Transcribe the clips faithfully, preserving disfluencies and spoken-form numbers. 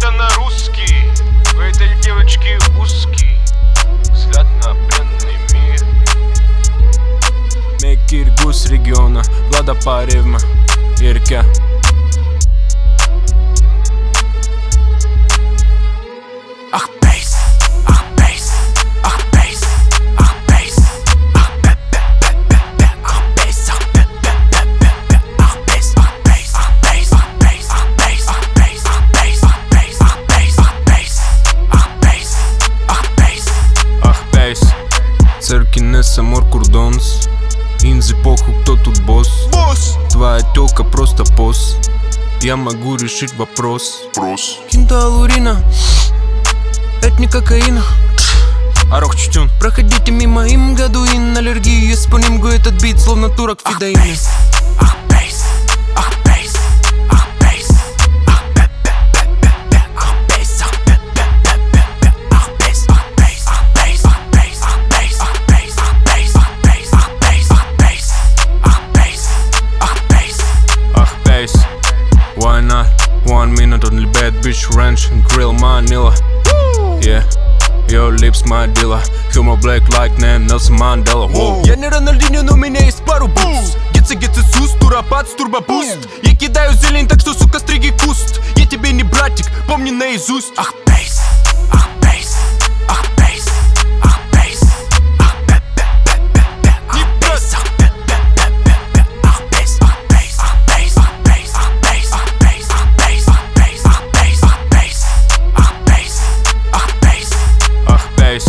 это на русский. У этой девочки узкий взгляд на бренный мир. Мекиргус региона, Влада Паревма, Ирке. Ах, бейс, ах, бейс, ах, бейс, ах, бейс, ах, бе, бе, бе, бе, бе, ах, бейс, ах, бе, бе, бе, бе, бе, ах, бейс, ах, бейс, ах, бейс, ах, бейс, ах, бейс, ах, бейс, ах, бейс, ах, бейс, ах, бейс, ах, бейс, ах, бейс, ах, бейс, ах, бейс. Църки не са Моркордонс. Инзи похуй, кто тут босс? Босс! Твоя тёлка просто пос. Я могу решить вопрос. Прос. Кинталурина, это не кокаин. Арох чутюн. Проходите мимо им, гадуин. Аллергию с по нимгу этот бит, словно турок в фидоине. Ах, бейс, ах, бейс, ах, бейс, ах, бе, бе, бе, бе, бе, ах, бейс, ах, бе, бе, бе, бе, бе, ах, бейс, ах, бейс, ах, бейс, ах, бейс, ах, бейс, ах, бейс, ах, бейс, ах, бейс, ах, бейс, ах, бейс, ах, бейс, ах, bейс, ах, bейс. Why not? One minute only bad bitch ranch and grill Manila. Yeah, your lips my dealer. Humor black like name Nelson Mandela. Whoa. Я не Рональдинho, но у меня есть пару бутс. Гетце, гетце, сус, туропат, турбобуст. Я кидаю зелень, так что, сука, стриги куст. Я тебе не братик, помни наизусть. Ах, бейс, ах, бейс, ах, бейс, ах, бейс, ах, бе, бе, бе, бе, бе, ах, бейс, ах, бе, бе, бе, бе, бе, ах, бейс, ах, бейс, ах, бейс, ах, бейс, ах, бейс, ах, бейс, ах, бейс, ах, бейс, ах, бейс, ах, бейс, ах, бейс, ах, бейс, ах, бейс.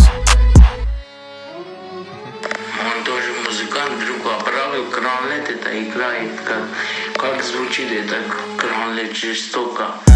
Он тоже музыкант, вдруг оправил кранлет, это играет, как, как звучит это кранлет жестоко.